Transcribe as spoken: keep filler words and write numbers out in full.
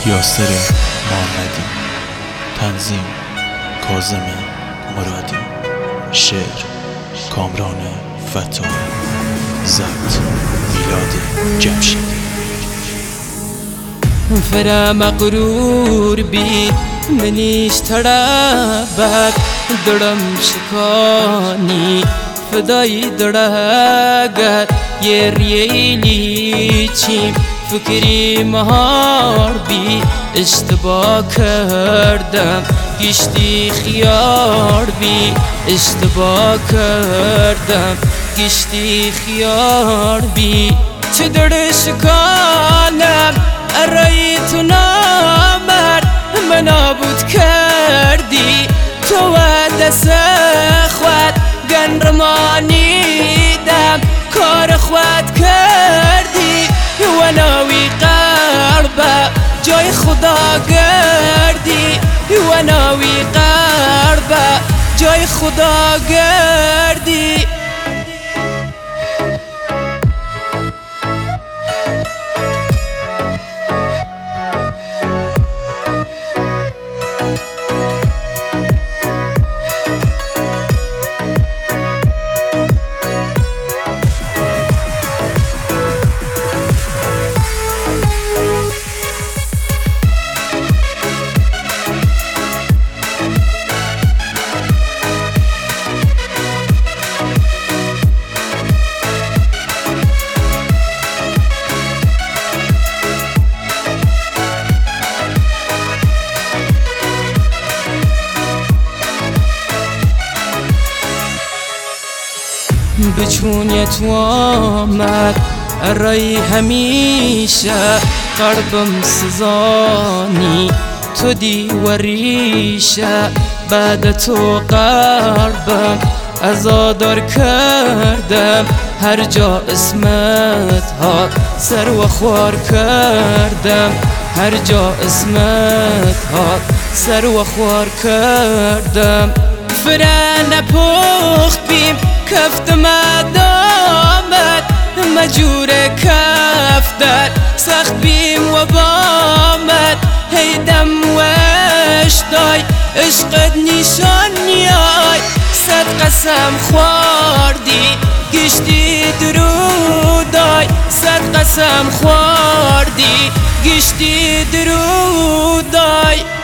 یاسر محمدی، تنظیم کاظم مرادی، شعر کامران فتاحی، ضبط میلاد جمشیدی. فرا مغرور بی منیش ترابت دڑم شکانی فدای دڑاگت یه ریلی چیم فکری مهار بی اشتباه کردم گشتی خیار بی اشتباه کردم گشتی خیار بی چه در شکانم ارای تو نامر من نابود کردی تو و دست خود گن رمانیدم کار خود کردی و ناوی قلبه جای خدا گردی و ناوی قلبه جای خدا گردی. بچون تو آمد ارای همیشه قلبم سزانی تو دیوریشه بعد تو قلبم ازادار کردم هر جا اسمت ها سر و خوار کردم هر جا اسمت ها سر و خوار کردم فرا نپخت بیم کفت مدامت مجور کفتر سخت بیم و بامت هیدم وش دای عشقت نشانیای صد قسم خواردی گشتی درودای صد قسم خواردی گشتی درودای.